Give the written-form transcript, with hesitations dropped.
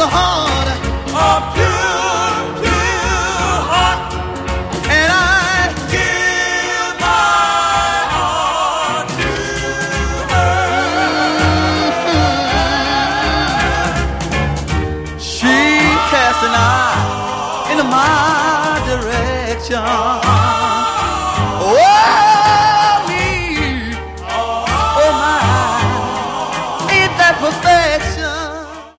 heart, a pure, pure heart, and I give my heart to her. she cast an eye into my direction.